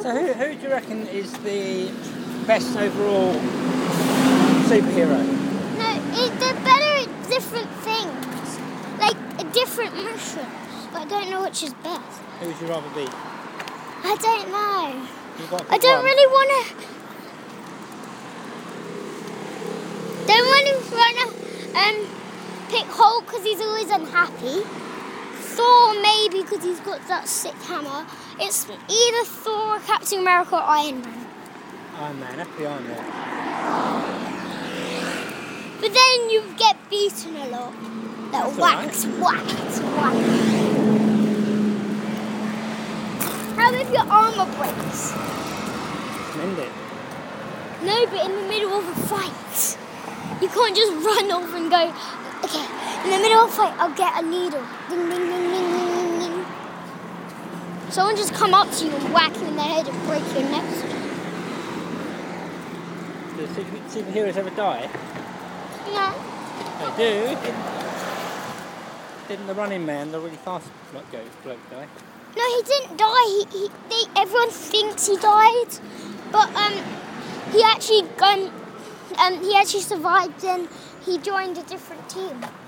So who do you reckon is the best overall superhero? No, they're better at different things. Like, different missions. I don't know which is best. Who would you rather be? I don't know. You've got to I pick don't one. really want to... pick Hulk because he's always unhappy. Thor maybe because he's got that sick hammer. It's either Thor, Captain America or Iron Man. Iron Man, have to be Iron Man. But then you get beaten a lot. Like That's whacked. How if your armour breaks? Mend it. No, but in the middle of a fight. You can't just run off and go, okay, in the middle of a fight, I'll get a needle. Ding, ding, ding, ding, ding, ding. Someone just come up to you and whack you in the head and break your neck. Do superheroes ever die? No. They do. Didn't the Running Man, the really fast bloke die? No, he didn't die. Everyone thinks he died, but he actually survived and he joined a different team.